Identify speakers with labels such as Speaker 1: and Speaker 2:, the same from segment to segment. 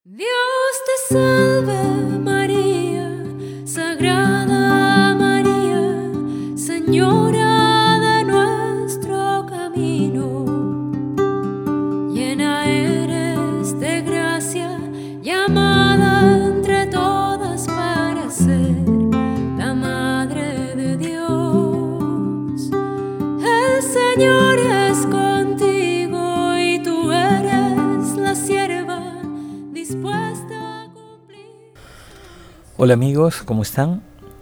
Speaker 1: Dios te salve María, Sagrada María, Señora de nuestro camino. Llena eres de gracia, llamada entre todas para ser la Madre de Dios. El Señor es contigo y tú eres la sierva dispuesta a cumplir.
Speaker 2: Hola amigos, ¿cómo están?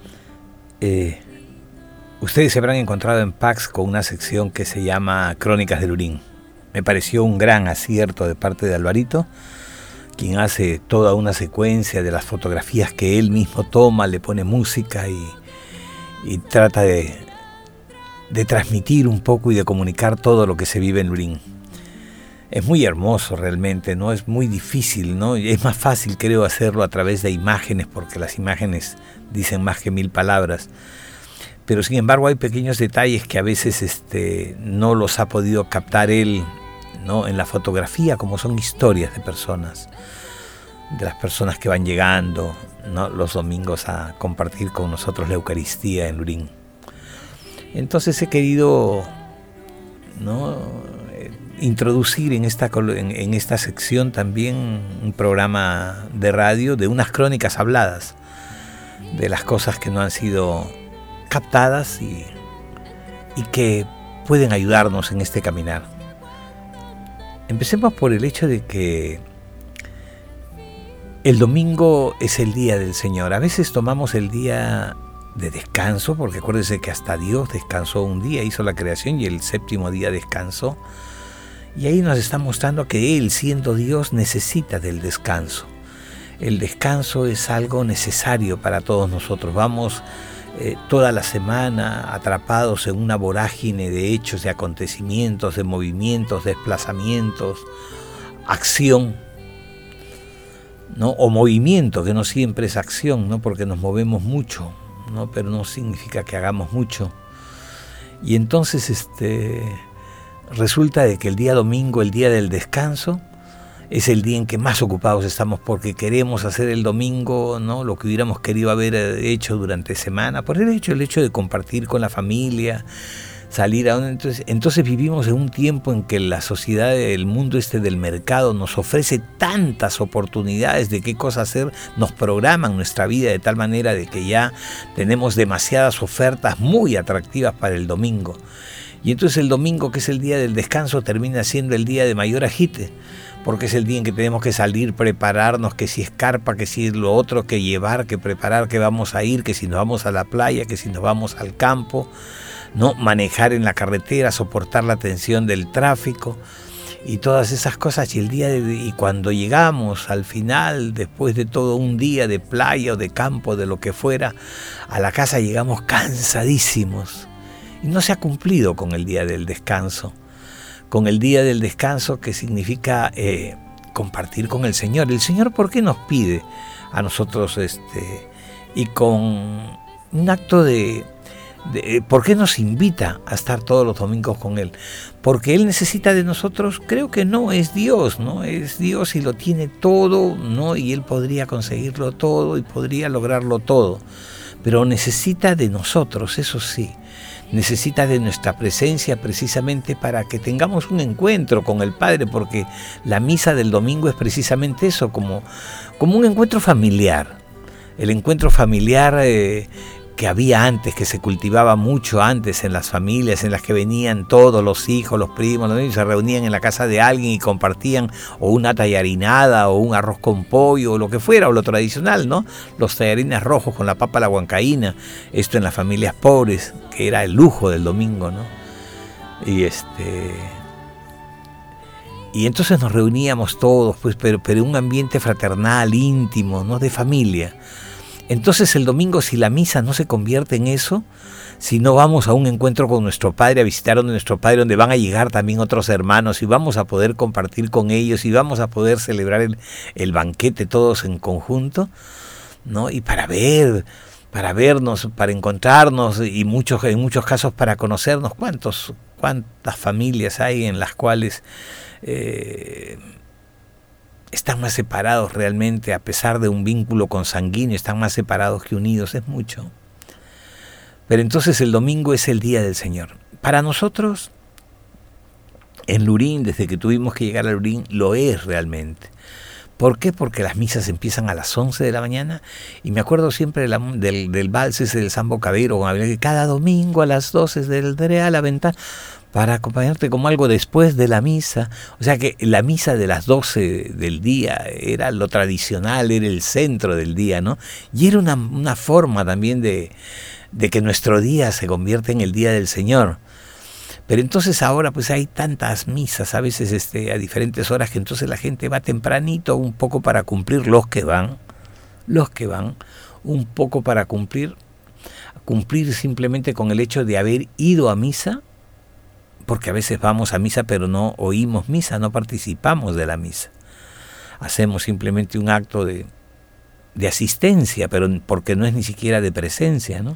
Speaker 2: Ustedes se habrán encontrado en Pax con una sección que se llama Crónicas de Lurín. Me pareció un gran acierto de parte de Alvarito, quien hace toda una secuencia de las fotografías que él mismo toma, le pone música y trata de transmitir un poco y de comunicar todo lo que se vive en Lurín. Es muy hermoso realmente, ¿no? Es muy difícil, ¿no? Es más fácil, creo, hacerlo a través de imágenes, porque las imágenes dicen más que 1000 palabras. Pero sin embargo hay pequeños detalles que a veces no los ha podido captar él, ¿no? En la fotografía, como son historias de personas, de las personas que van llegando, ¿no? Los domingos a compartir con nosotros la Eucaristía en Lurín. Entonces he querido, ¿no?, introducir en esta sección también un programa de radio de unas crónicas habladas de las cosas que no han sido captadas y que pueden ayudarnos en este caminar. Empecemos por el hecho de que el domingo es el día del Señor. A veces tomamos el día de descanso, porque acuérdense que hasta Dios descansó un día, hizo la creación y el séptimo día descansó. Y ahí nos está mostrando que Él, siendo Dios, necesita del descanso. El descanso es algo necesario para todos nosotros. Vamos toda la semana atrapados en una vorágine de hechos, de acontecimientos, de movimientos, desplazamientos, acción, ¿no? O movimiento, que no siempre es acción, ¿no? Porque nos movemos mucho, ¿no? Pero no significa que hagamos mucho. Y entonces resulta de que el día domingo, el día del descanso, es el día en que más ocupados estamos, porque queremos hacer el domingo, ¿no?, lo que hubiéramos querido haber hecho durante semana, por el hecho de compartir con la familia, salir a entonces vivimos en un tiempo en que la sociedad, el mundo del mercado nos ofrece tantas oportunidades de qué cosa hacer, nos programan nuestra vida de tal manera de que ya tenemos demasiadas ofertas muy atractivas para el domingo. Y entonces el domingo, que es el día del descanso, termina siendo el día de mayor agite, porque es el día en que tenemos que salir, prepararnos, que si es carpa, que si es lo otro, que llevar, que preparar, que vamos a ir, que si nos vamos a la playa, que si nos vamos al campo, ¿no? Manejar en la carretera, soportar la tensión del tráfico y todas esas cosas. Y cuando llegamos al final, después de todo un día de playa o de campo, de lo que fuera, a la casa llegamos cansadísimos. Y no se ha cumplido con el día del descanso. Con el día del descanso, que significa compartir con el Señor. El Señor, ¿por qué nos pide a nosotros y con un acto ¿por qué nos invita a estar todos los domingos con Él? Porque Él necesita de nosotros. Creo que no, es Dios, ¿no? Es Dios y lo tiene todo, ¿no? Y Él podría conseguirlo todo y podría lograrlo todo. Pero necesita de nosotros, eso sí. Necesita de nuestra presencia precisamente para que tengamos un encuentro con el Padre, porque la misa del domingo es precisamente eso, como un encuentro familiar. El encuentro familiar que había antes, que se cultivaba mucho antes en las familias, en las que venían todos los hijos, los primos, los niños, se reunían en la casa de alguien y compartían o una tallarinada o un arroz con pollo o lo que fuera, o lo tradicional, ¿no? Los tallarines rojos con la papa a la huancaína, esto en las familias pobres, que era el lujo del domingo, ¿no? Y entonces nos reuníamos todos, pues, pero en un ambiente fraternal, íntimo, ¿no?, de familia. Entonces el domingo, si la misa no se convierte en eso, si no vamos a un encuentro con nuestro Padre, a visitar a nuestro Padre, donde van a llegar también otros hermanos y vamos a poder compartir con ellos y vamos a poder celebrar el banquete todos en conjunto, ¿no? Y para vernos, para encontrarnos y en muchos casos para conocernos. ¿Cuántas familias hay en las cuales están más separados realmente, a pesar de un vínculo consanguíneo, están más separados que unidos, es mucho. Pero entonces el domingo es el día del Señor. Para nosotros, en Lurín, desde que tuvimos que llegar a Lurín, lo es realmente. ¿Por qué? Porque las misas empiezan a las 11 de la mañana, y me acuerdo siempre del vals ese del Sambo Cabero, que cada domingo a las 12 saldré a la ventana para acompañarte como algo después de la misa. O sea que la misa de las 12 del día era lo tradicional, era el centro del día, ¿no? Y era una forma también de que nuestro día se convierta en el día del Señor. Pero entonces ahora pues hay tantas misas, a veces a diferentes horas, que entonces la gente va tempranito un poco para cumplir, los que van, un poco para cumplir simplemente con el hecho de haber ido a misa, porque a veces vamos a misa pero no oímos misa, no participamos de la misa. Hacemos simplemente un acto de asistencia, pero porque no es ni siquiera de presencia, ¿no?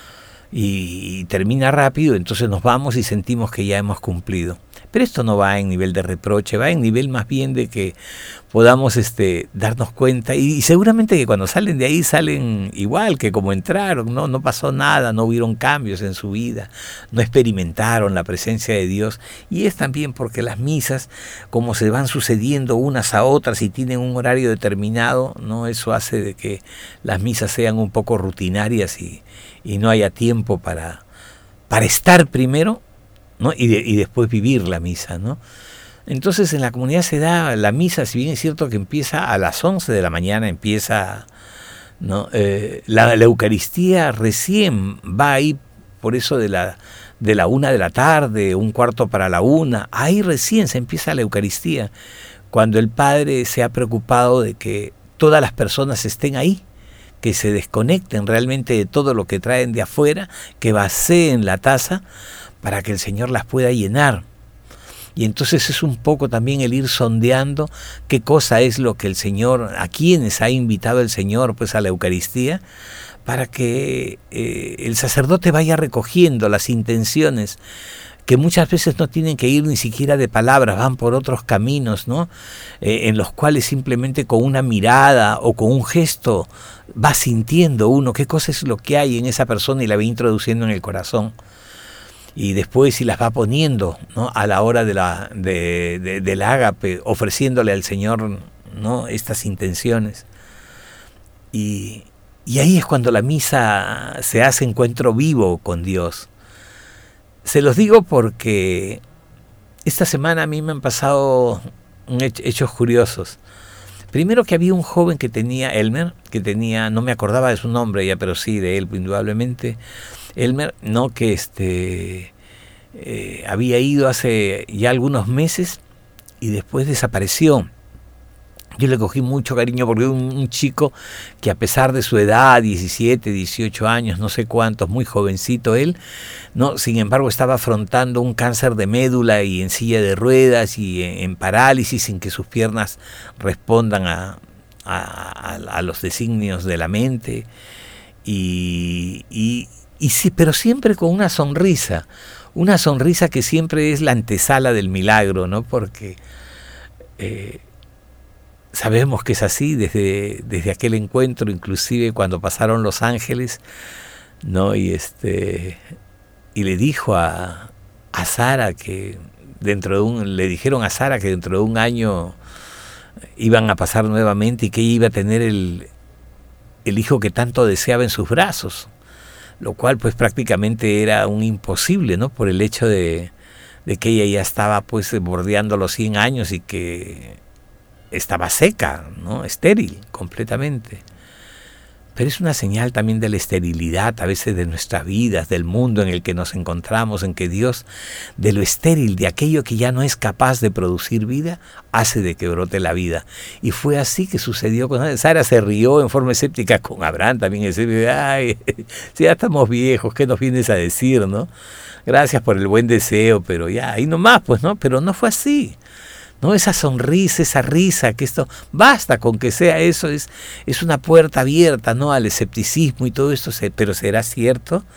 Speaker 2: Y termina rápido, entonces nos vamos y sentimos que ya hemos cumplido. Pero esto no va en nivel de reproche, va en nivel más bien de que podamos darnos cuenta, y seguramente que cuando salen de ahí salen igual que como entraron, no pasó nada, no hubieron cambios en su vida, no experimentaron la presencia de Dios. Y es también porque las misas, como se van sucediendo unas a otras y tienen un horario determinado, ¿no? Eso hace de que las misas sean un poco rutinarias y no haya tiempo para estar primero, ¿no? y después vivir la misa, ¿no? Entonces en la comunidad se da la misa, si bien es cierto que empieza a las 11 de la mañana, empieza, ¿no? La Eucaristía recién va ahí, por eso de la 1 de la tarde, 1:15 ahí recién se empieza la Eucaristía, cuando el Padre se ha preocupado de que todas las personas estén ahí, que se desconecten realmente de todo lo que traen de afuera, que vacíen la taza para que el Señor las pueda llenar. Y entonces es un poco también el ir sondeando qué cosa es lo que el Señor, a quienes ha invitado el Señor pues a la Eucaristía, para que el sacerdote vaya recogiendo las intenciones, que muchas veces no tienen que ir ni siquiera de palabras, van por otros caminos, ¿no? En los cuales simplemente con una mirada o con un gesto va sintiendo uno qué cosa es lo que hay en esa persona y la va introduciendo en el corazón. Y después si las va poniendo, ¿no? A la hora del ágape, ofreciéndole al Señor, ¿no? Estas intenciones. Y ahí es cuando la misa se hace encuentro vivo con Dios. Se los digo porque esta semana a mí me han pasado hechos curiosos. Primero que había un joven que tenía, Elmer, no me acordaba de su nombre ya, pero sí de él, indudablemente, Elmer, ¿no? Que había ido hace ya algunos meses y después desapareció. Yo le cogí mucho cariño porque un chico que a pesar de su edad, 17, 18 años, no sé cuántos, muy jovencito él, ¿no? Sin embargo estaba afrontando un cáncer de médula y en silla de ruedas y en parálisis, sin que sus piernas respondan a los designios de la mente. Y sí, pero siempre con una sonrisa que siempre es la antesala del milagro, ¿no? Porque sabemos que es así desde aquel encuentro, inclusive cuando pasaron los ángeles, ¿no? Y le dijo a Sara que le dijeron a Sara que dentro de un año iban a pasar nuevamente y que ella iba a tener el hijo que tanto deseaba en sus brazos, lo cual pues prácticamente era un imposible, ¿no? Por el hecho de que ella ya estaba pues bordeando los 100 años y que estaba seca, ¿no? Estéril completamente. Pero es una señal también de la esterilidad a veces de nuestras vidas, del mundo en el que nos encontramos, en que Dios, de lo estéril, de aquello que ya no es capaz de producir vida, hace de que brote la vida. Y fue así que sucedió con Sara. Se rió en forma escéptica con Abraham también. Ay, si ya estamos viejos, ¿qué nos vienes a decir, no? Gracias por el buen deseo, pero ya, ahí nomás, pues, ¿no? Pero no fue así. ¿No? Esa sonrisa, esa risa, que esto basta con que sea eso, es una puerta abierta, ¿no? Al escepticismo y todo esto, pero ¿será cierto?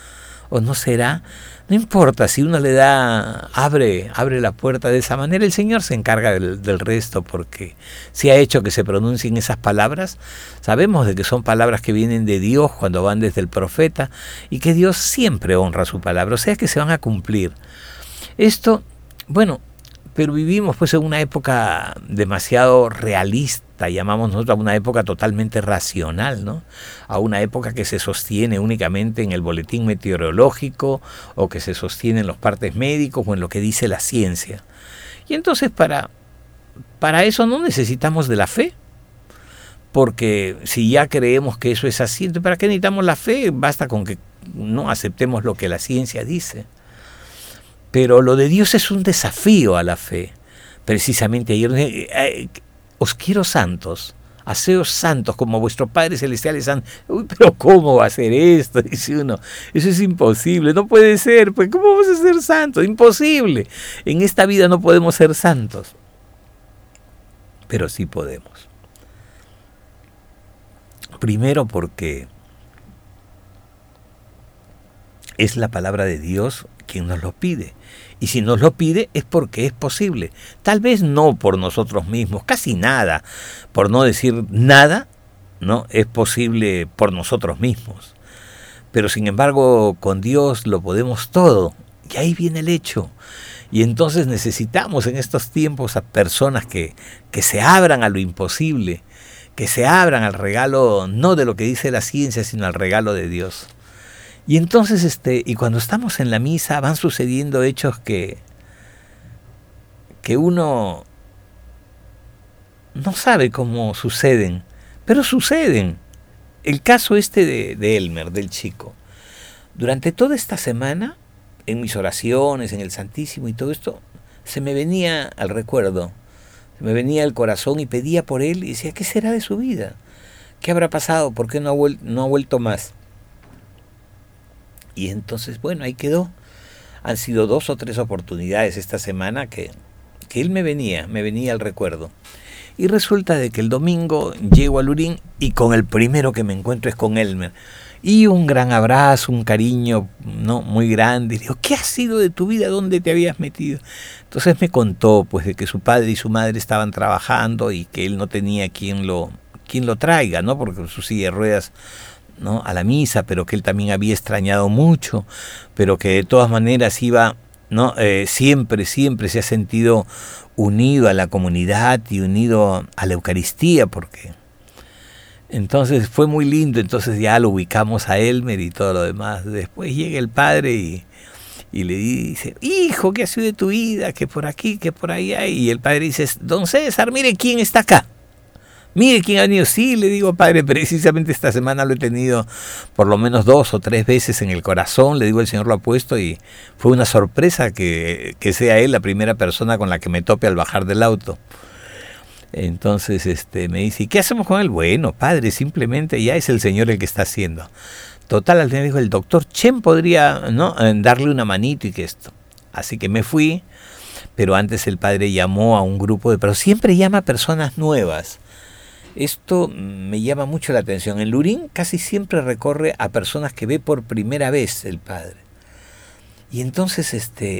Speaker 2: o no será. No importa, si uno le da, abre la puerta de esa manera, el Señor se encarga del resto, porque si ha hecho que se pronuncien esas palabras, sabemos de que son palabras que vienen de Dios cuando van desde el profeta, y que Dios siempre honra su palabra, o sea que se van a cumplir. Esto, bueno, pero vivimos pues en una época demasiado realista, llamamos nosotros a una época totalmente racional, ¿no? A una época que se sostiene únicamente en el boletín meteorológico, o que se sostiene en los partes médicos o en lo que dice la ciencia. Y entonces para eso no necesitamos de la fe, porque si ya creemos que eso es así, ¿para qué necesitamos la fe? Basta con que no aceptemos lo que la ciencia dice. Pero lo de Dios es un desafío a la fe. Precisamente ayer, os quiero santos, haceos santos como vuestro Padre Celestial es santo. Uy, pero ¿cómo va a ser esto? Dice uno, eso es imposible, no puede ser, pues ¿cómo vamos a ser santos? Imposible, en esta vida no podemos ser santos. Pero sí podemos. Primero porque es la palabra de Dios quien nos lo pide. Y si nos lo pide es porque es posible. Tal vez no por nosotros mismos, casi nada, por no decir nada, no es posible por nosotros mismos. Pero sin embargo, con Dios lo podemos todo. Y ahí viene el hecho. Y entonces necesitamos en estos tiempos a personas que se abran a lo imposible, que se abran al regalo, no de lo que dice la ciencia, sino al regalo de Dios. Y entonces, y cuando estamos en la misa van sucediendo hechos que uno no sabe cómo suceden, pero suceden. El caso de Elmer, del chico. Durante toda esta semana, en mis oraciones, en el Santísimo y todo esto, se me venía al recuerdo, se me venía al corazón y pedía por él y decía, ¿qué será de su vida? ¿Qué habrá pasado? ¿Por qué no ha vuelto más? Y entonces, bueno, ahí quedó. Han sido 2 o 3 oportunidades esta semana que él me venía al recuerdo. Y resulta de que el domingo llego a Lurín y con el primero que me encuentro es con Elmer. Y un gran abrazo, un cariño, ¿no?, muy grande. Y digo, ¿qué ha sido de tu vida? ¿Dónde te habías metido? Entonces me contó pues de que su padre y su madre estaban trabajando y que él no tenía quien lo traiga, ¿no? Porque su silla de ruedas, ¿no?, a la misa, pero que él también había extrañado mucho, pero que de todas maneras iba, ¿no? Siempre se ha sentido unido a la comunidad y unido a la Eucaristía, porque entonces fue muy lindo. Entonces ya lo ubicamos a Elmer y todo lo demás. Después llega el padre y le dice, hijo, ¿qué ha sido de tu vida? Que por aquí, que por allá. Y el padre dice, don César, mire quién está acá. Mire quién ha venido. Sí, le digo, padre, precisamente esta semana lo he tenido por lo menos 2 o 3 veces en el corazón. Le digo, el Señor lo ha puesto y fue una sorpresa que sea él la primera persona con la que me tope al bajar del auto. Entonces me dice, ¿y qué hacemos con él? Bueno, padre, simplemente ya es el Señor el que está haciendo. Total, al final dijo, el doctor Chen podría, ¿no?, darle una manito y que esto. Así que me fui, pero antes el padre llamó a un grupo pero siempre llama a personas nuevas. Esto me llama mucho la atención. En Lurín casi siempre recorre a personas que ve por primera vez el padre. Y entonces,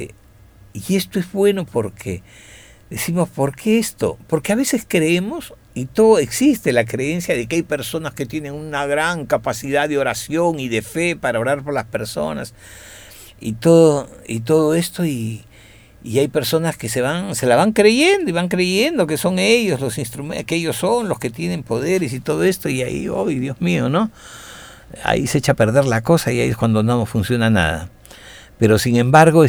Speaker 2: y esto es bueno porque decimos, ¿por qué esto? Porque a veces creemos, y todo existe la creencia de que hay personas que tienen una gran capacidad de oración y de fe para orar por las personas, y todo esto, y hay personas que se la van creyendo y van creyendo que son ellos los instrumentos, que ellos son los que tienen poderes y todo esto, y ahí, ¡oh, Dios mío!, ¿no? Ahí se echa a perder la cosa y ahí es cuando no funciona nada. Pero sin embargo,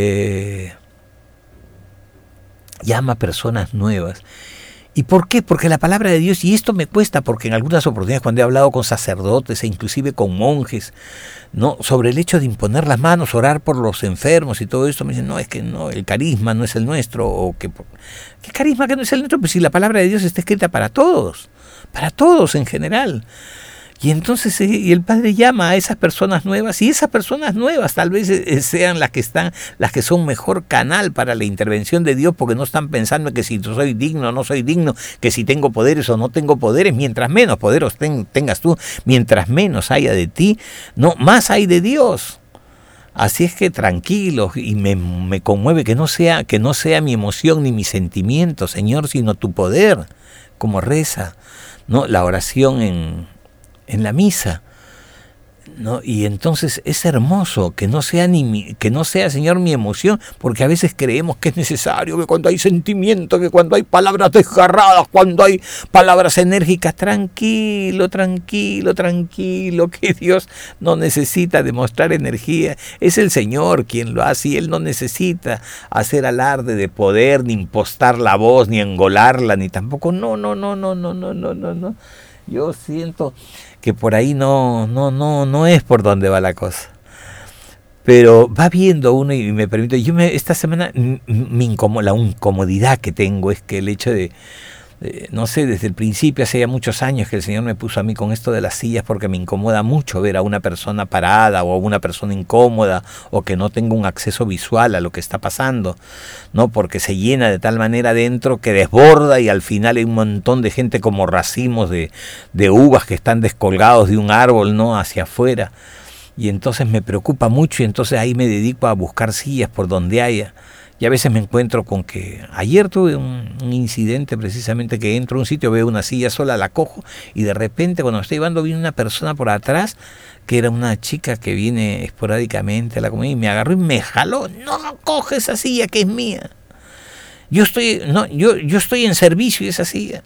Speaker 2: llama a personas nuevas. ¿Y por qué? Porque la palabra de Dios, y esto me cuesta porque en algunas oportunidades cuando he hablado con sacerdotes e inclusive con monjes, ¿no?, sobre el hecho de imponer las manos, orar por los enfermos y todo esto, me dicen, no, es que no, el carisma no es el nuestro, o ¿qué carisma que no es el nuestro? Pues si la palabra de Dios está escrita para todos en general. Y entonces y el padre llama a esas personas nuevas, y esas personas nuevas tal vez sean las que son mejor canal para la intervención de Dios, porque no están pensando que si soy digno o no soy digno, que si tengo poderes o no tengo poderes. Mientras menos poderes tengas tú, mientras menos haya de ti, no más hay de Dios. Así es que tranquilos, y me conmueve que no sea mi emoción ni mi sentimiento, Señor, sino tu poder, como reza, ¿no?, la oración en la misa, ¿no? Y entonces es hermoso que no sea Señor, mi emoción, porque a veces creemos que es necesario que cuando hay sentimiento, que cuando hay palabras desgarradas, cuando hay palabras enérgicas, tranquilo, que Dios no necesita demostrar energía, es el Señor quien lo hace, y Él no necesita hacer alarde de poder, ni impostar la voz, ni engolarla, ni tampoco, no. Yo siento que por ahí no es por donde va la cosa. Pero va viendo uno, y me permito, esta semana la incomodidad que tengo es que el hecho de, no sé, desde el principio, hace ya muchos años que el Señor me puso a mí con esto de las sillas, porque me incomoda mucho ver a una persona parada o a una persona incómoda, o que no tenga un acceso visual a lo que está pasando, ¿no? Porque se llena de tal manera dentro que desborda, y al final hay un montón de gente como racimos de uvas que están descolgados de un árbol, ¿no?, hacia afuera. Y entonces me preocupa mucho, y entonces ahí me dedico a buscar sillas por donde haya. Y a veces me encuentro con que ayer tuve un incidente, precisamente, que entro a un sitio, veo una silla sola, la cojo, y de repente cuando me estoy llevando viene una persona por atrás, que era una chica que viene esporádicamente a la comunidad, y me agarró y me jaló. No, coge esa silla que es mía. Yo estoy en servicio de esa silla.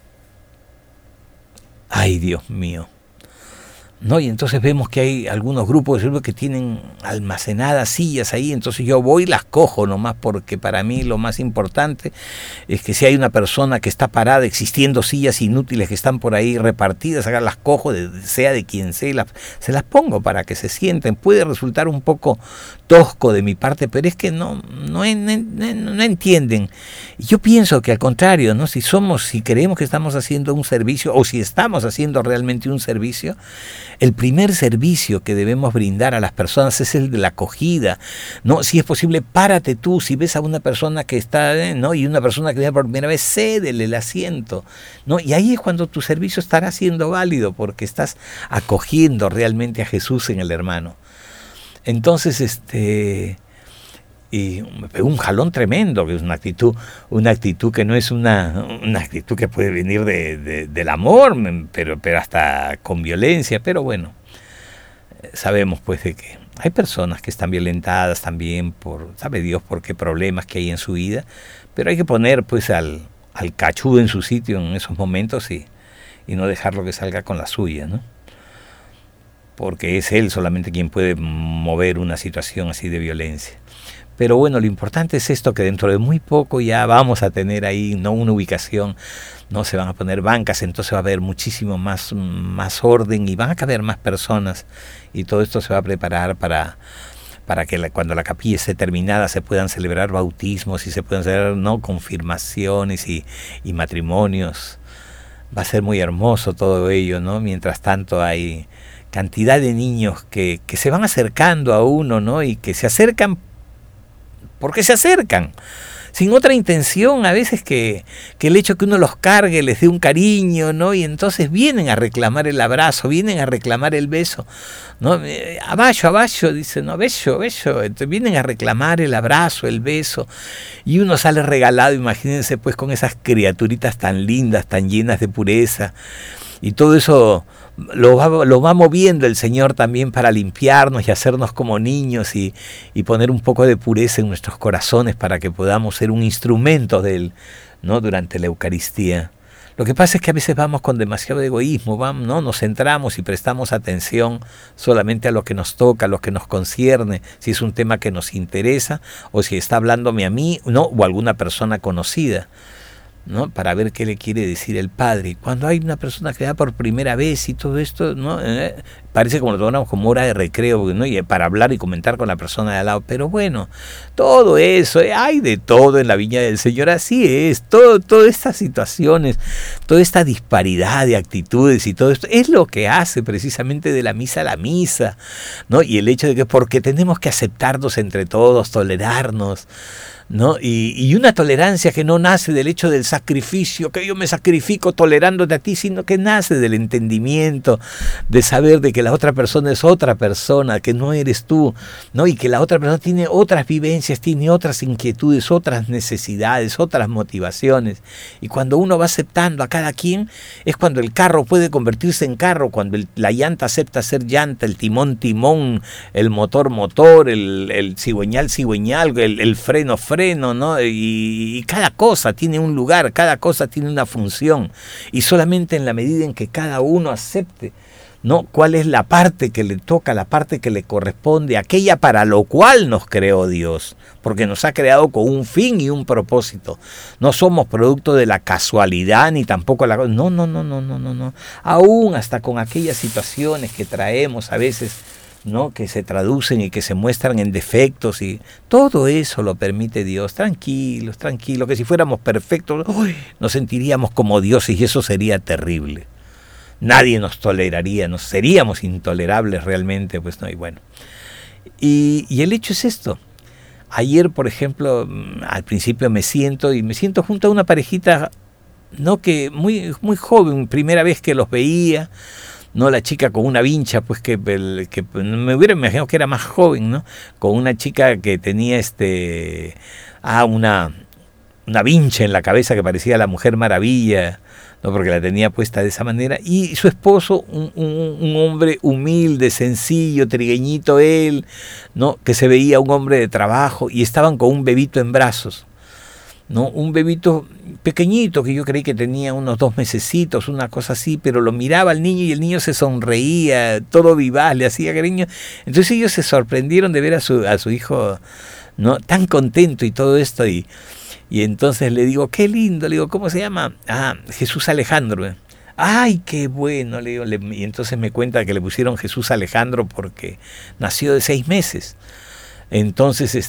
Speaker 2: Ay, Dios mío. ¿No? Y entonces vemos que hay algunos grupos que tienen almacenadas sillas ahí, entonces yo voy y las cojo nomás, porque para mí lo más importante es que si hay una persona que está parada, existiendo sillas inútiles que están por ahí repartidas, acá las cojo, sea de quien sea, se las pongo para que se sienten. Puede resultar un poco tosco de mi parte, pero es que no entienden. Y yo pienso que al contrario, ¿no?, si creemos que estamos haciendo un servicio, o si estamos haciendo realmente un servicio, el primer servicio que debemos brindar a las personas es el de la acogida, ¿no? Si es posible, párate tú, si ves a una persona que está, ¿no?, y una persona que viene por primera vez, cédele el asiento, ¿no? Y ahí es cuando tu servicio estará siendo válido, porque estás acogiendo realmente a Jesús en el hermano. Entonces, y me pegó un jalón tremendo, que es una actitud que no es una actitud que puede venir del amor, pero hasta con violencia. Pero bueno, sabemos pues de que hay personas que están violentadas también sabe Dios por qué problemas que hay en su vida, pero hay que poner pues al cachudo en su sitio en esos momentos, y no dejarlo que salga con la suya, ¿no? Porque es él solamente quien puede mover una situación así de violencia. Pero bueno, lo importante es esto, que dentro de muy poco ya vamos a tener ahí, ¿no?, una ubicación, no se van a poner bancas, entonces va a haber muchísimo más orden, y van a caber más personas, y todo esto se va a preparar para que cuando la capilla esté terminada se puedan celebrar bautismos, y se puedan celebrar, ¿no?, confirmaciones y matrimonios. Va a ser muy hermoso todo ello, ¿no? Mientras tanto hay cantidad de niños que se van acercando a uno, ¿no?, y que se acercan porque se acercan, sin otra intención, a veces que el hecho que uno los cargue les dé un cariño, ¿no? Y entonces vienen a reclamar el abrazo, vienen a reclamar el beso, ¿no? Abajo, dicen, no, bello, entonces vienen a reclamar el abrazo, el beso, y uno sale regalado, imagínense pues con esas criaturitas tan lindas, tan llenas de pureza, y todo eso lo va moviendo el Señor también para limpiarnos y hacernos como niños, y poner un poco de pureza en nuestros corazones para que podamos ser un instrumento de Él, ¿no?, durante la Eucaristía. Lo que pasa es que a veces vamos con demasiado egoísmo, ¿no? Nos centramos y prestamos atención solamente a lo que nos toca, a lo que nos concierne, si es un tema que nos interesa, o si está hablándome a mí, ¿no?, o a alguna persona conocida, ¿no?, para ver qué le quiere decir el Padre. Y cuando hay una persona que va por primera vez y todo esto, ¿no?, parece como lo tomamos como hora de recreo, ¿no?, y para hablar y comentar con la persona de al lado. Pero bueno, todo eso, hay de todo en la viña del Señor, así es, todas estas situaciones, toda esta disparidad de actitudes y todo esto es lo que hace precisamente de la misa la misa, ¿no? Y el hecho de que porque tenemos que aceptarnos entre todos, tolerarnos, ¿no? Y una tolerancia que no nace del hecho del sacrificio, que yo me sacrifico tolerándote a ti, sino que nace del entendimiento, de saber de que la otra persona es otra persona, que no eres tú, ¿no? Y que la otra persona tiene otras vivencias, tiene otras inquietudes, otras necesidades, otras motivaciones. Y cuando uno va aceptando a cada quien, es cuando el carro puede convertirse en carro, cuando la llanta acepta ser llanta, el timón timón, el motor motor, el cigüeñal cigüeñal, el freno freno, ¿no? Y cada cosa tiene un lugar, cada cosa tiene una función, y solamente en la medida en que cada uno acepte, ¿no?, cuál es la parte que le toca, la parte que le corresponde, aquella para lo cual nos creó Dios, porque nos ha creado con un fin y un propósito. No somos producto de la casualidad ni tampoco la... No. Aún hasta con aquellas situaciones que traemos a veces, ¿no?, que se traducen y que se muestran en defectos, y todo eso lo permite Dios. Tranquilos, que si fuéramos perfectos, nos sentiríamos como dioses y eso sería terrible. Nadie nos toleraría, nos seríamos intolerables realmente, pues no, y bueno. Y el hecho es esto. Ayer, por ejemplo, al principio me siento junto a una parejita, ¿no?, que muy joven, primera vez que los veía, ¿no? La chica con una vincha, pues que me hubiera imaginado que era más joven, ¿no? Con una chica que tenía una vincha en la cabeza que parecía la Mujer Maravilla, ¿no?, porque la tenía puesta de esa manera, y su esposo, un hombre humilde, sencillo, trigueñito él, ¿no?, que se veía un hombre de trabajo, y estaban con un bebito en brazos, ¿no?, un bebito pequeñito que yo creí que tenía unos 2 mesecitos, una cosa así, pero lo miraba al niño y el niño se sonreía, todo vivaz, le hacía cariño. Entonces ellos se sorprendieron de ver a su hijo, ¿no?, tan contento y todo esto, y entonces le digo, qué lindo, le digo, ¿cómo se llama? Jesús Alejandro. Ay, qué bueno, le digo, y entonces me cuenta que le pusieron Jesús Alejandro porque nació de 6 meses. Entonces,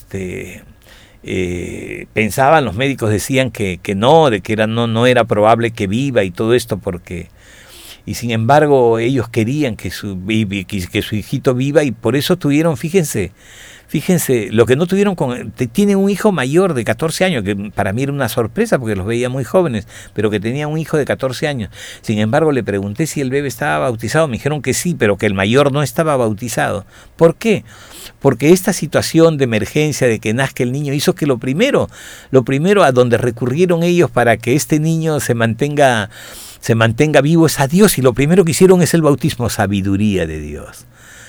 Speaker 2: pensaban, los médicos decían que no, de que no era probable que viva y todo esto, porque... Y sin embargo, ellos querían que su hijito viva, y por eso tuvieron, fíjense, lo que no tuvieron tiene un hijo mayor de 14 años, que para mí era una sorpresa porque los veía muy jóvenes, pero que tenía un hijo de 14 años. Sin embargo, le pregunté si el bebé estaba bautizado, me dijeron que sí, pero que el mayor no estaba bautizado. ¿Por qué? Porque esta situación de emergencia de que nazca el niño hizo que lo primero a donde recurrieron ellos para que este niño se mantenga vivo es a Dios, y lo primero que hicieron es el bautismo. Sabiduría de Dios,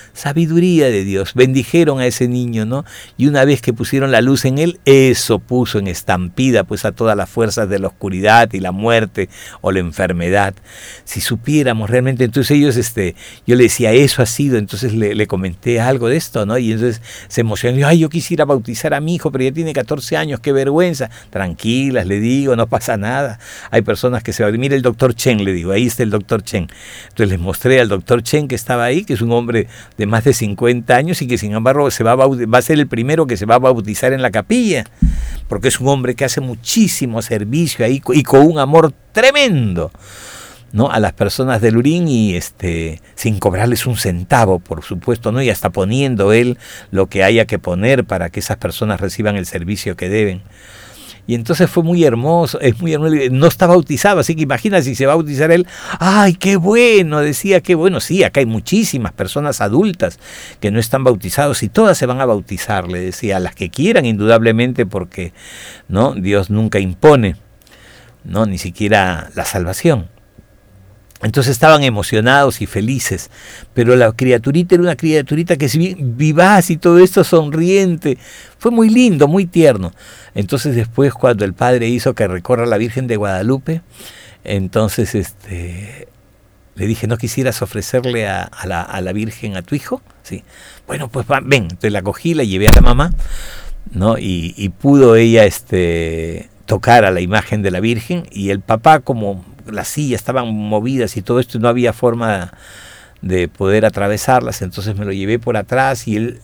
Speaker 2: bendijeron a ese niño, ¿no? Y una vez que pusieron la luz en él, eso puso en estampida pues a todas las fuerzas de la oscuridad y la muerte o la enfermedad. Si supiéramos realmente, entonces ellos, yo le decía, eso ha sido, entonces le comenté algo de esto, ¿no? Y entonces se emocionó, ay, yo quisiera bautizar a mi hijo, pero ya tiene 14 años, qué vergüenza. Tranquilas, le digo, no pasa nada. Hay personas que se van, mira el doctor Chen, le digo, ahí está el doctor Chen. Entonces les mostré al doctor Chen que estaba ahí, que es un hombre de más de 50 años y que sin embargo va a ser el primero que se va a bautizar en la capilla, porque es un hombre que hace muchísimo servicio ahí y con un amor tremendo, ¿no?, a las personas del Lurín, y sin cobrarles un centavo, por supuesto, ¿no?, y hasta poniendo él lo que haya que poner para que esas personas reciban el servicio que deben. Y entonces fue muy hermoso, no está bautizado, así que imagina si se va a bautizar él. ¡Ay, qué bueno! Decía, qué bueno. Sí, acá hay muchísimas personas adultas que no están bautizados y todas se van a bautizar, le decía, las que quieran, indudablemente, porque no, Dios nunca impone, no, ni siquiera la salvación. Entonces estaban emocionados y felices, pero la criaturita era una criaturita que si vivaz y todo esto, sonriente, fue muy lindo, muy tierno. Entonces después, cuando el padre hizo que recorra la Virgen de Guadalupe, entonces le dije, ¿no quisieras ofrecerle a la Virgen a tu hijo? Sí. Bueno, pues ven. Entonces la cogí, la llevé a la mamá, ¿no? Y pudo ella tocar a la imagen de la Virgen, y el papá, como las sillas estaban movidas y todo esto, no había forma de poder atravesarlas, entonces me lo llevé por atrás y él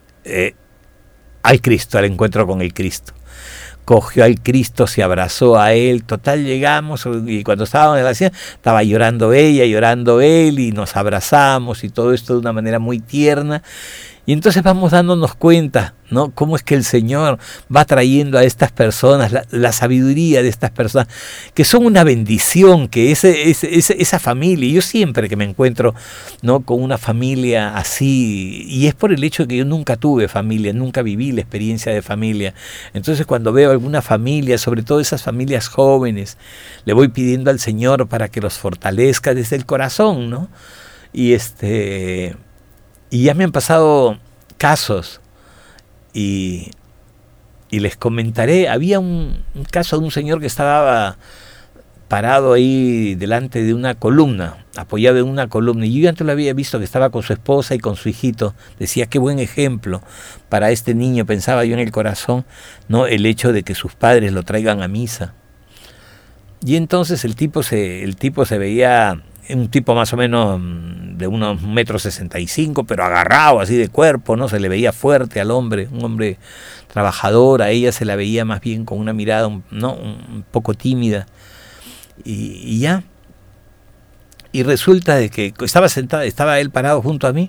Speaker 2: al Cristo, al encuentro con el Cristo. Cogió al Cristo, se abrazó a él, total llegamos, y cuando estábamos en la cena, estaba llorando ella, llorando él, y nos abrazamos y todo esto de una manera muy tierna. Y entonces vamos dándonos cuenta, ¿no? Cómo es que el Señor va trayendo a estas personas, la sabiduría de estas personas, que son una bendición, que esa familia, yo siempre que me encuentro, ¿no?, con una familia así, y es por el hecho de que yo nunca tuve familia, nunca viví la experiencia de familia. Entonces cuando veo alguna familia, sobre todo esas familias jóvenes, le voy pidiendo al Señor para que los fortalezca desde el corazón, ¿no? Y ya me han pasado casos y les comentaré. Había un caso de un señor que estaba parado ahí delante de una columna, apoyado en una columna, y yo antes lo había visto que estaba con su esposa y con su hijito. Decía, qué buen ejemplo para este niño, pensaba yo en el corazón, ¿no?, el hecho de que sus padres lo traigan a misa. Y entonces el tipo se veía un tipo más o menos de unos 1,65 m, pero agarrado así de cuerpo, ¿no? Se le veía fuerte al hombre, un hombre trabajador. A ella se la veía más bien con una mirada, ¿no?, un poco tímida. Y ya. Y resulta de que estaba él parado junto a mí,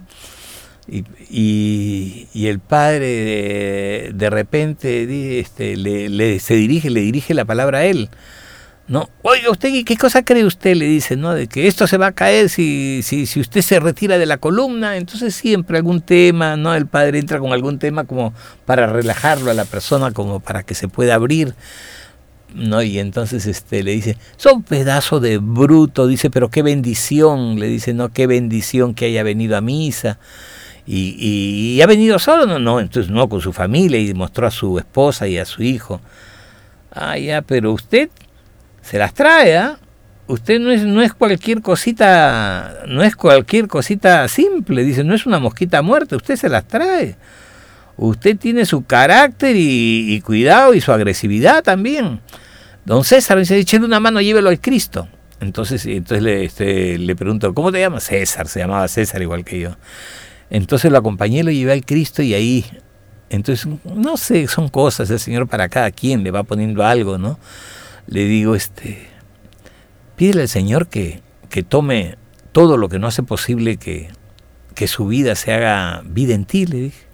Speaker 2: y el padre de repente le dirige la palabra a él. No, oiga usted, ¿qué cosa cree usted? Le dice, ¿no?, de que esto se va a caer si usted se retira de la columna. Entonces siempre algún tema, ¿no? El padre entra con algún tema como para relajarlo a la persona, como para que se pueda abrir, ¿no? Y entonces le dice, son pedazo de bruto, dice, pero qué bendición, le dice, no, qué bendición que haya venido a misa. Y ha venido solo, no, entonces no, con su familia, y mostró a su esposa y a su hijo. Ah, ya, pero usted se las trae, ¿eh? Usted no es cualquier cosita, no es cualquier cosita simple, dice, no es una mosquita muerta, usted se las trae. Usted tiene su carácter y cuidado, y su agresividad también. Don César, dice, échale una mano, llévelo al Cristo. Entonces le pregunto, ¿cómo te llamas? César, se llamaba César igual que yo. Entonces lo acompañé, lo llevé al Cristo, y ahí, entonces, no sé, son cosas, el Señor para cada quien le va poniendo algo, ¿no? Le digo, pídele al Señor que tome todo lo que no hace posible que su vida se haga vida en ti, le dije.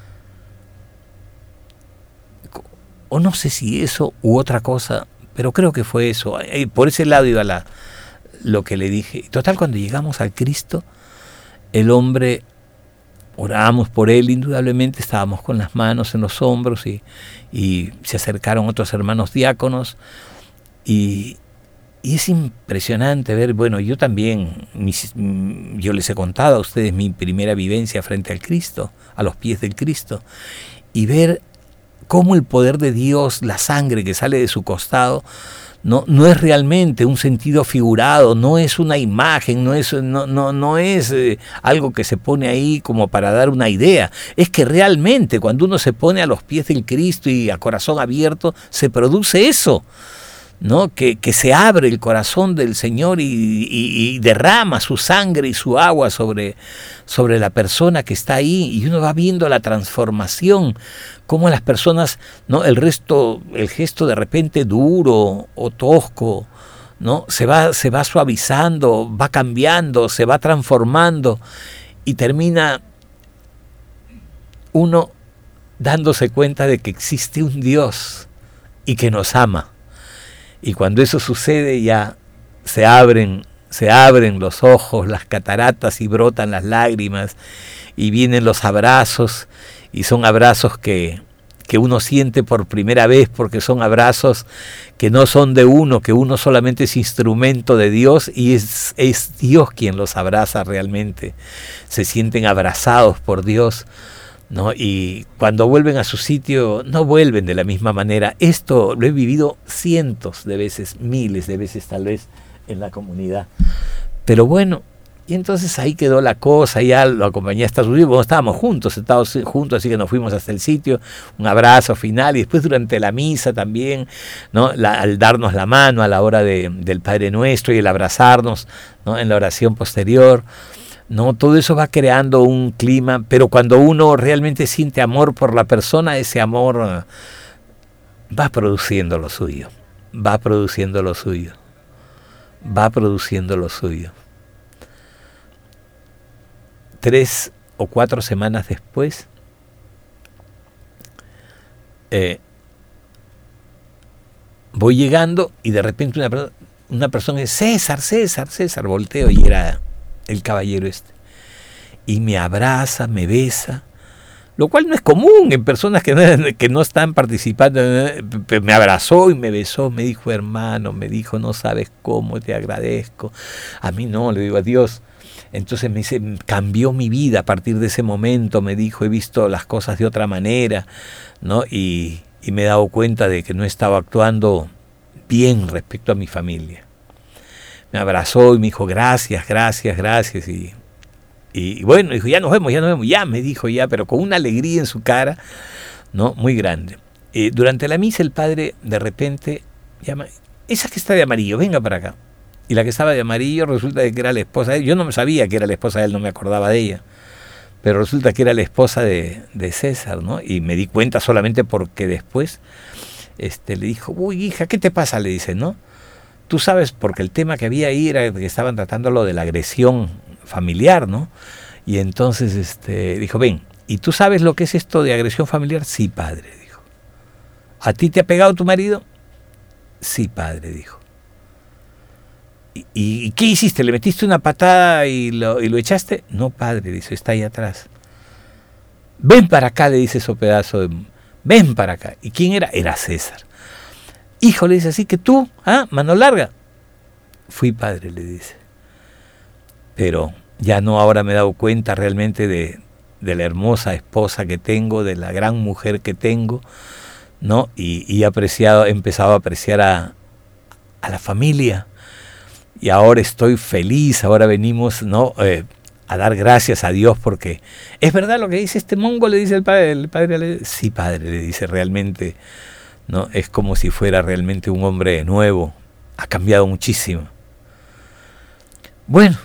Speaker 2: O no sé si eso u otra cosa, pero creo que fue eso. Por ese lado iba lo que le dije. Total, cuando llegamos al Cristo, el hombre, orábamos por él, indudablemente estábamos con las manos en los hombros, y se acercaron otros hermanos diáconos. Y es impresionante ver, bueno, yo también, yo les he contado a ustedes mi primera vivencia frente al Cristo, a los pies del Cristo, y ver cómo el poder de Dios, la sangre que sale de su costado, no es realmente un sentido figurado, no es una imagen, no es algo que se pone ahí como para dar una idea. Es que realmente cuando uno se pone a los pies del Cristo y a corazón abierto, se produce eso, ¿no? Que se abre el corazón del Señor y derrama su sangre y su agua sobre la persona que está ahí, y uno va viendo la transformación, cómo las personas, ¿no?, el gesto de repente duro o tosco, ¿no?, se va suavizando, va cambiando, se va transformando, y termina uno dándose cuenta de que existe un Dios y que nos ama. Y cuando eso sucede, ya se abren los ojos, las cataratas, y brotan las lágrimas, y vienen los abrazos, y son abrazos que uno siente por primera vez, porque son abrazos que no son de uno, que uno solamente es instrumento de Dios, y es Dios quien los abraza realmente. Se sienten abrazados por Dios, ¿no? Y cuando vuelven a su sitio, no vuelven de la misma manera. Esto lo he vivido cientos de veces, miles de veces tal vez, en la comunidad. Pero bueno, y entonces ahí quedó la cosa, ya lo acompañé hasta su sitio. Bueno, estábamos juntos, sentados juntos, así que nos fuimos hasta el sitio, un abrazo final, y después durante la misa también, ¿no?, al darnos la mano a la hora del Padre Nuestro, y el abrazarnos, ¿no?, en la oración posterior. No, todo eso va creando un clima, pero cuando uno realmente siente amor por la persona, ese amor va produciendo lo suyo. 3 o 4 semanas después, voy llegando y de repente una persona dice, César, volteo y era el caballero este. Y me abraza, me besa, lo cual no es común en personas que no están participando. Me abrazó y me besó, me dijo, hermano, me dijo, no sabes cómo te agradezco. A mí no, le digo, a Dios. Entonces me dice, cambió mi vida a partir de ese momento, me dijo, he visto las cosas de otra manera, ¿no? Y me he dado cuenta de que no estaba actuando bien respecto a mi familia. Me abrazó y me dijo, gracias. Y bueno, dijo, ya nos vemos, ya me dijo, pero con una alegría en su cara, ¿no? Muy grande. Durante la misa el padre de repente llama, esa que está de amarillo, venga para acá. Y la que estaba de amarillo resulta que era la esposa de él. Yo no sabía que era la esposa de él, no me acordaba de ella. Pero resulta que era la esposa de César, ¿no? Y me di cuenta solamente porque después le dijo, uy, hija, ¿qué te pasa? Le dice, ¿no? Tú sabes, porque el tema que había ahí era que estaban tratando lo de la agresión familiar, ¿no? Y entonces dijo, ven, ¿y tú sabes lo que es esto de agresión familiar? Sí, padre, dijo. ¿A ti te ha pegado tu marido? Sí, padre, dijo. ¿Y qué hiciste? ¿Le metiste una patada y lo echaste? No, padre, dice, está ahí atrás. Ven para acá, le dice ese pedazo de... Ven para acá. ¿Y quién era? Era César. Hijo, le dice, así que tú, mano larga. Fui, padre, le dice. Pero ya no, ahora me he dado cuenta realmente de la hermosa esposa que tengo, de la gran mujer que tengo, ¿no? Y he empezado a apreciar a la familia. Y ahora estoy feliz, ahora venimos, ¿no? A dar gracias a Dios porque es verdad lo que dice este mongo, le dice el padre, sí, padre, le dice, realmente, ¿no? Es como si fuera realmente un hombre nuevo, ha cambiado muchísimo. Bueno,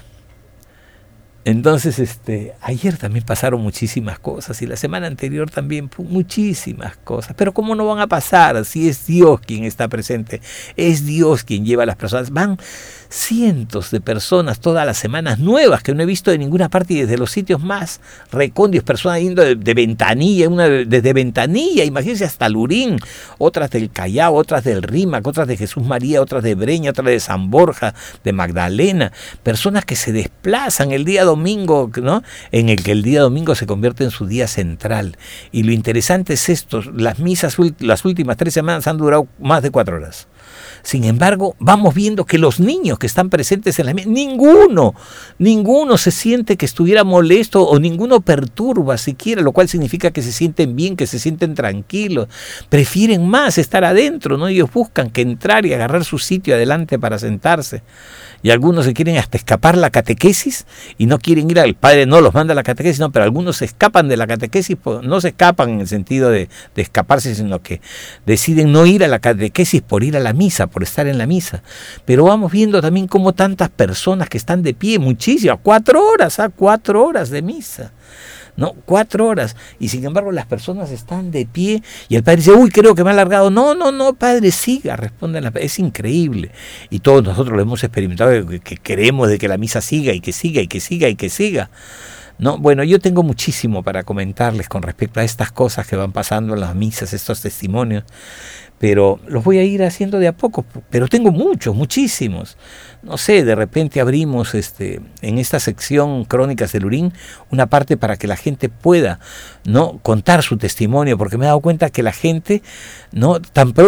Speaker 2: entonces ayer también pasaron muchísimas cosas y la semana anterior también muchísimas cosas, pero ¿cómo no van a pasar si es Dios quien está presente? Es Dios quien lleva a las personas. Van cientos de personas todas las semanas nuevas que no he visto de ninguna parte y desde los sitios más recónditos, personas yendo de Ventanilla, una desde Ventanilla, imagínense, hasta Lurín, otras del Callao, otras del Rímac, otras de Jesús María, otras de Breña, otras de San Borja, de Magdalena, personas que se desplazan el día domingo, ¿no? En el que el día domingo se convierte en su día central. Y lo interesante es esto, las misas, las últimas 3 semanas han durado más de 4 horas. Sin embargo, vamos viendo que los niños que están presentes en la misa, ninguno se siente que estuviera molesto o ninguno perturba siquiera, lo cual significa que se sienten bien, que se sienten tranquilos, prefieren más estar adentro, ¿no? Ellos buscan que entrar y agarrar su sitio adelante para sentarse. Y algunos se quieren hasta escapar la catequesis y no quieren ir, el padre no los manda a la catequesis, no, pero algunos se escapan de la catequesis, no se escapan en el sentido de escaparse, sino que deciden no ir a la catequesis por ir a la misa, por estar en la misa. Pero vamos viendo también cómo tantas personas que están de pie, muchísimas, 4 horas, 4 horas de misa. ¿No? 4 horas, y sin embargo las personas están de pie y el padre dice, uy, creo que me ha alargado. No, padre, siga, responden, es increíble. Y todos nosotros lo hemos experimentado, que queremos de que la misa siga y que siga. No, bueno, yo tengo muchísimo para comentarles con respecto a estas cosas que van pasando en las misas, estos testimonios, pero los voy a ir haciendo de a poco, pero tengo muchísimos. No sé, de repente abrimos en esta sección Crónicas de Lurín una parte para que la gente pueda, ¿no?, contar su testimonio, porque me he dado cuenta que la gente, ¿no?, tan pronto